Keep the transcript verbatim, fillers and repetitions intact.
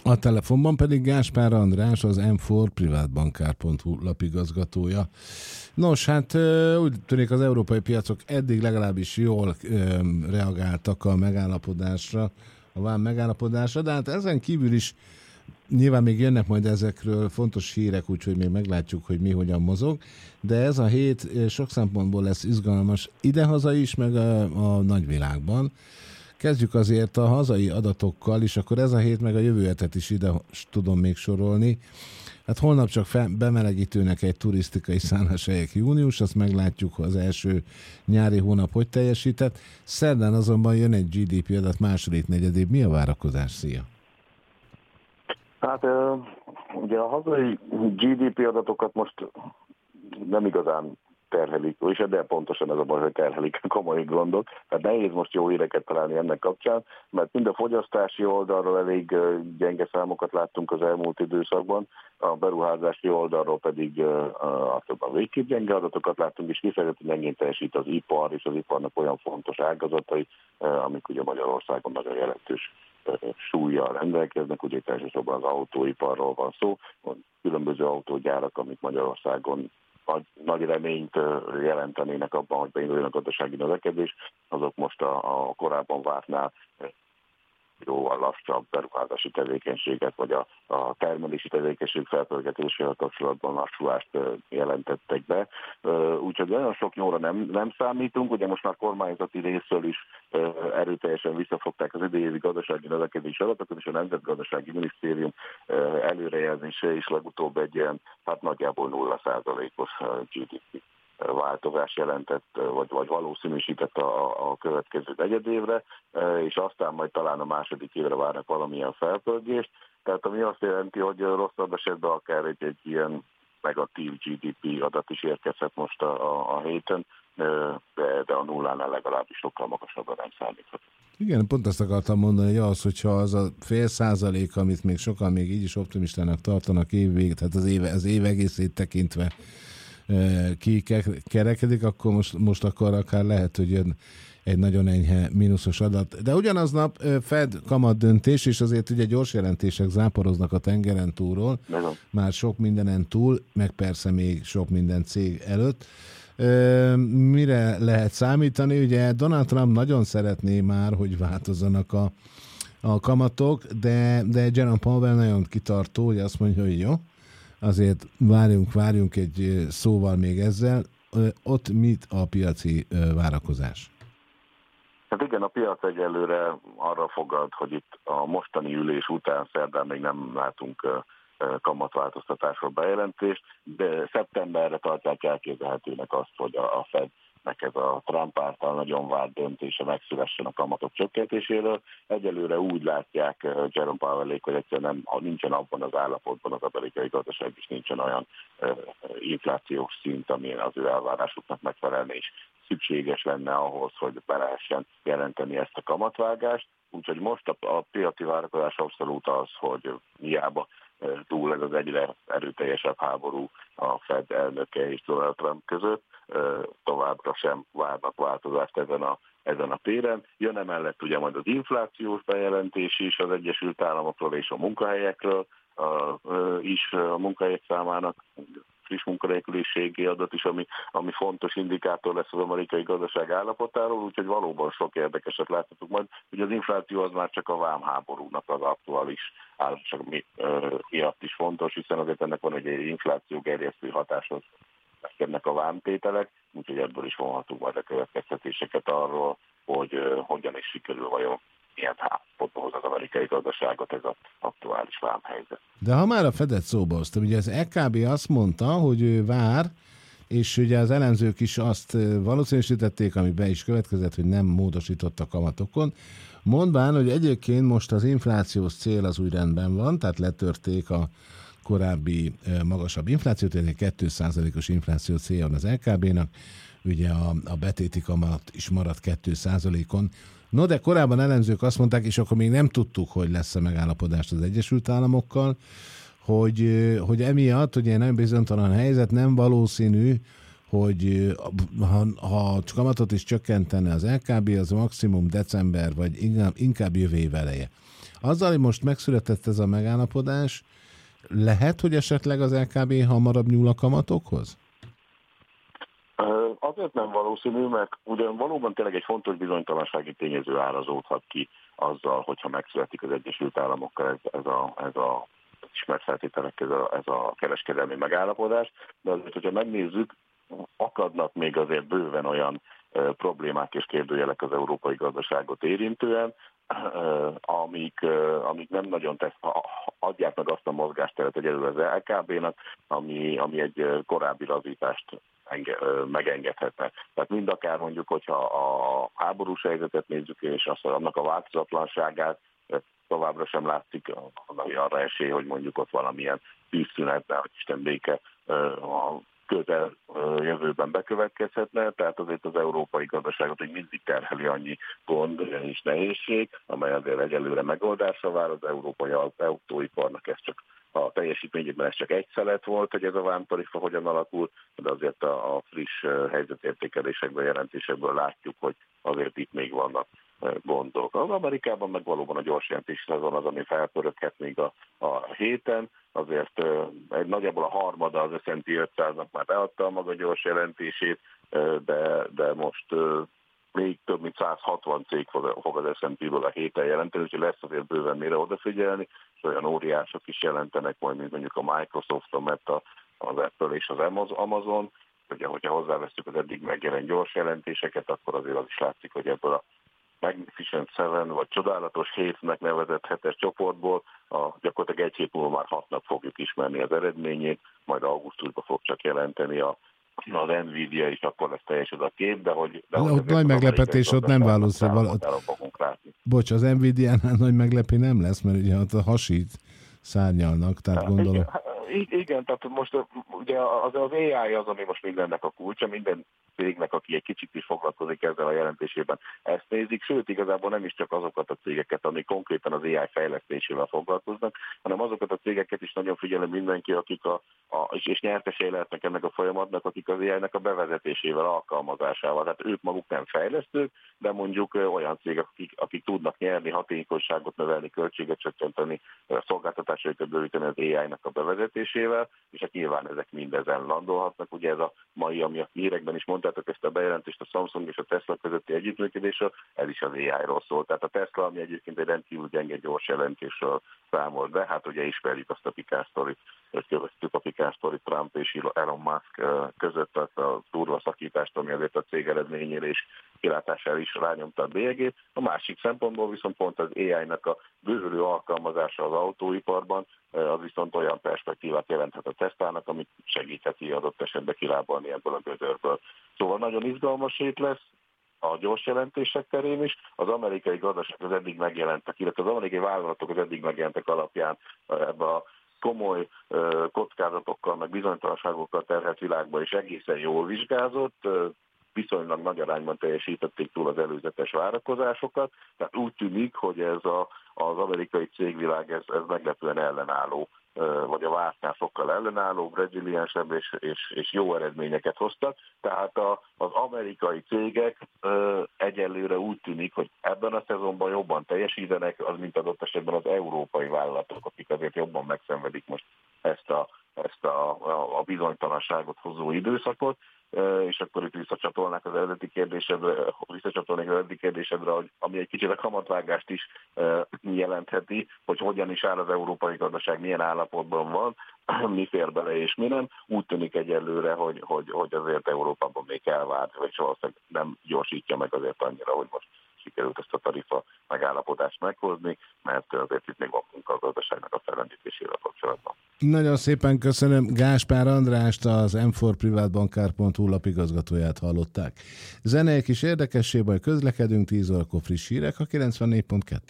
A telefonban pedig Gáspár András, az em négy privátbankár pont hu lapigazgatója. Nos, hát úgy tűnik, az európai piacok eddig legalábbis jól reagáltak a megállapodásra, a vám megállapodásra, de hát ezen kívül is nyilván még jönnek majd ezekről fontos hírek, úgyhogy még meglátjuk, hogy mi hogyan mozog, de ez a hét sok szempontból lesz izgalmas idehaza is, meg a, a nagyvilágban. Kezdjük azért a hazai adatokkal, és akkor ez a hét meg a jövő hetet is ide tudom még sorolni. Hát holnap csak fe, bemelegítőnek egy turisztikai szálláshelyek június, azt meglátjuk, hogy az első nyári hónap hogy teljesített. Szerdán azonban jön egy gé dé pé adat második negyedév. Mi a várakozás? Szia! Hát ugye a hazai gé dé pé adatokat most nem igazán terhelik, és de pontosan ez a baj, hogy terhelik komoly gondok. Tehát nehéz most jó híreket találni ennek kapcsán, mert mind a fogyasztási oldalról elég gyenge számokat láttunk az elmúlt időszakban, a beruházási oldalról pedig a többen végképp gyenge adatokat láttunk, és kifejezetten gyengén teljesít az ipar, és az iparnak olyan fontos ágazatai, amik ugye Magyarországon nagyon jelentős súllyal rendelkeznek, ugye elsősorban az autóiparról van szó, különböző autógyárak, amik Magyarországon nagy, nagy reményt jelentenének abban, hogy beinduljon a gazdasági növekedés, azok most a, a korábban vártnál jóval lassabb beruházási tevékenységet, vagy a, a termelési tevékenység felpörgetésével kapcsolatban lassulást jelentettek be. Úgyhogy nagyon sok nyóra nem, nem számítunk, ugye most már kormányzati részről is erőteljesen visszafogták az idei gazdasági növekedési adatokat, és a Nemzetgazdasági Minisztérium előrejelzése is legutóbb egy ilyen, hát nagyjából nulla százalékos gé dé pé változás jelentett, vagy, vagy valószínűsített a, a következő negyedévre, és aztán majd talán a második évre várnak valamilyen felpörgést. Tehát ami azt jelenti, hogy rosszabb esetben akár egy, egy ilyen negatív gé dé pé adat is érkezhet most a, a, a héten, de, de a nullánál legalábbis sokkal magasabbra nem számíthat. Igen, pont azt akartam mondani, hogy az, hogyha az a fél százalék, amit még sokan még így is optimistának tartanak évvég, tehát az éve, az év egészét tekintve kikerekedik, akkor most, most akkor akár lehet, hogy jön egy nagyon enyhe mínuszos adat. De ugyanaznap Fed kamat döntés, és azért ugye gyors jelentések záporoznak a tengeren túlról, már sok mindenen túl, meg persze még sok minden cég előtt. Mire lehet számítani? Ugye Donald Trump nagyon szeretné már, hogy változzanak a, a kamatok, de, de Jerome Powell nagyon kitartó, hogy azt mondja, hogy jó, azért várjunk, várjunk egy szóval még ezzel. Ott mit a piaci várakozás? Hát igen, a piac egyelőre arra fogad, hogy itt a mostani ülés után szerdán még nem látunk kamatváltoztatásról bejelentést, de szeptemberre tartják elképzelhetőnek azt, hogy a Fednek ez a Trump által nagyon várt döntése megszülessen a kamatok csökkentéséről. Egyelőre úgy látják Jerome Powellék, hogy egyszerűen nem, ha nincsen abban az állapotban az amerikai gazdaság, és nincsen olyan uh, inflációs szint, amilyen az ő elvárásuknak megfelelne, és szükséges lenne ahhoz, hogy be lehessen jelenteni ezt a kamatvágást. Úgyhogy most a, a piaci várakozás abszolút az, hogy hiába túl ez az egyre erőteljesebb háború a Fed elnöke és Donald Trump között, továbbra sem várnak változást ezen a, ezen a téren. Jön emellett ugye majd az inflációs bejelentés is az Egyesült Államokról és a munkahelyekről a, is a munkahelyek számának friss munkanélküliségi adat is, ami, ami fontos indikátor lesz az amerikai gazdaság állapotáról, úgyhogy valóban sok érdekeset láthatunk majd. Ugye az infláció az már csak a vámháborúnak az aktuális állapotság miatt is fontos, hiszen azért ennek van egy infláció gerjesztő hatáshoz ennek a vámtételek, úgyhogy ebből is vonhatunk majd a következtetéseket arról, hogy uh, hogyan is sikerül vajon milyen állapotba hoz az amerikai gazdaságot ez az aktuális vámhelyzet. De ha már a Fedet szóba hoztam, ugye az é ká bé azt mondta, hogy ő vár, és ugye az elemzők is azt valószínűsítették, ami be is következett, hogy nem módosított a kamatokon, mondván, hogy egyébként most az inflációs cél az úgy rendben van, tehát letörték a korábbi magasabb inflációt, ez egy két százalékos infláció célja van az é ká bénak, ugye a, a betéti kamat is maradt két százalékon. No, de korábban elemzők azt mondták, és akkor még nem tudtuk, hogy lesz a megállapodást az Egyesült Államokkal, hogy, hogy emiatt, hogy ilyen nagyon bizonytalan helyzet, nem valószínű, hogy ha, ha kamatot is csökkentene az é ká bé, az maximum december, vagy inkább, inkább jövő év eleje. Azzal, hogy most megszületett ez a megállapodás, lehet, hogy esetleg az el ká bé hamarabb nyúl a kamatokhoz? Azért nem valószínű, mert ugyan valóban tényleg egy fontos bizonytalansági tényező árazódhat ki azzal, hogyha megszületik az Egyesült Államokkal ez, ez a, ez a ismert feltételek, ez a, ez a kereskedelmi megállapodás, de azért, hogyha megnézzük, akadnak még azért bőven olyan e, problémák és kérdőjelek az európai gazdaságot érintően, e, amik, e, amik nem nagyon tesz, adják meg azt a mozgásteret, hogy előre az el ká bé-nak, ami, ami egy korábbi lazítást enge, megengedhetne. Tehát mind akár mondjuk, hogyha a háborús helyzetet nézzük, és azt, annak a változatlanságát, továbbra sem látszik arra esély, hogy mondjuk ott valamilyen tűzszünetben, hogy Isten béke a közel jövőben bekövetkezhetne, tehát azért az európai gazdaságot hogy mindig terheli annyi gond és nehézség, amely azért egyelőre megoldásra vár, az európai autóiparnak ez csak a teljesítményében ez csak egy szelet volt, hogy ez a vámtarifa hogyan alakul, de azért a, a friss helyzetértékelésekből, jelentésekből látjuk, hogy azért itt még vannak gondok. Az Amerikában meg valóban a gyors jelentés szezon az, ami felpöröghet még a, a héten, azért egy nagyjából a harmada az es and pé ötszáznak már beadta a maga gyors jelentését, de, de most még több mint száz hatvan cég fog az es and pé-ből a héten jelenteni, úgyhogy lesz azért bőven mire odafigyelni, és olyan óriások is jelentenek majd, mint mondjuk a Microsoft, a Meta, az Apple és az Amazon. Ugye, hogyha hozzáveszünk az eddig megjelent gyors jelentéseket, akkor azért az is látszik, hogy ebből a Magnificent Seven, vagy csodálatos hétnek nevezett hetes csoportból a, gyakorlatilag egy hét múlva már hatnak fogjuk ismerni az eredményét, majd augusztusban fog csak jelenteni a az Nvidia is, akkor lesz teljes az a kép, de hogy... De de hogy ott nagy meglepetés, ott nem valószínűleg... Bocs, az Nvidia-nál nagy meglepő nem lesz, mert ugye ott a hasít szárnyalnak, tehát ja, gondolom... Igen, igen, tehát most ugye az, az á i az, ami most mindennek a kulcsa, minden cégnek, aki egy kicsit is foglalkozik ezzel a jelentésében, ezt nézik, sőt igazából nem is csak azokat a cégeket, amik konkrétan az á i fejlesztésével foglalkoznak, hanem azokat a cégeket is nagyon figyelem mindenki, akik a, a és, és nyertesei lehetnek ennek a folyamatnak, akik az á i-nek a bevezetésével, alkalmazásával. Tehát ők maguk nem fejlesztők, de mondjuk olyan cégek, akik, akik tudnak nyerni, hatékonyságot növelni, költséget csökkenteni, szolgáltatásaikat bővíteni az á i-nak a bevezetésével, és hát nyilván ezek mindezen landolhatnak. Ugye ez a mai, ami a hírekben is mondtátok ezt a bejelentést a Samsung és a Tesla közötti együttműködésről, ez is az á i-ról szól. Tehát a Tesla, ami egyébként egy rendkívül gyenge gyors jelentésről számolt be, hát ugye ismerjük azt a pikársztorit, hogy követtük a pikársztorit Trump és Elon Musk között azt a durva szakítást, ami azért a cég eredményére és kilátására is rányomta a bélyegét. A másik szempontból viszont pont az á i-nak a bővülő alkalmazása az autóiparban, az viszont olyan perspektívát jelenthet a Teslának, amit segítheti adott esetben kilábalni ebből a gödörből. Szóval nagyon izgalmas hét lesz a gyors jelentések terén is. Az amerikai gazdaság az eddig megjelentek, illetve az amerikai vállalatok az eddig megjelentek alapján ebbe a komoly kockázatokkal, meg bizonytalanságokkal terhelt világban is egészen jól vizsgázott, viszonylag nagy arányban teljesítették túl az előzetes várakozásokat, tehát úgy tűnik, hogy ez a, az amerikai cégvilág ez, ez meglepően ellenálló, vagy a vártnál sokkal ellenállóbb, reziliensebb és, és, és jó eredményeket hoztak. Tehát a, az amerikai cégek ö, egyelőre úgy tűnik, hogy ebben a szezonban jobban teljesítenek, az mint adott esetben az európai vállalatok, akik azért jobban megszenvedik most ezt a, ezt a, a, a bizonytalanságot hozó időszakot. És akkor itt visszacsatolnák az eredeti kérdésedre, visszacsatolnék az eredeti kérdésedre, hogy ami egy kicsit a kamatvágást is jelentheti, hogy hogyan is áll az európai gazdaság, milyen állapotban van, mi fér bele és mi nem. Úgy tűnik egyelőre, hogy, hogy, hogy azért Európában még elvár, vagy valószínűleg nem gyorsítja meg azért annyira, hogy most sikerült ezt a tarifa megállapodást meghozni, mert azért itt még van munka a gazdaságnak a fellendítésével kapcsolatban. Nagyon szépen köszönöm. Gáspár Andrást, az em négy privátbankár pont hu lapigazgatóját hallották. Zenei kis érdekesség, majd közlekedünk, tíz órakor friss hírek a kilencvennégy pont kettő.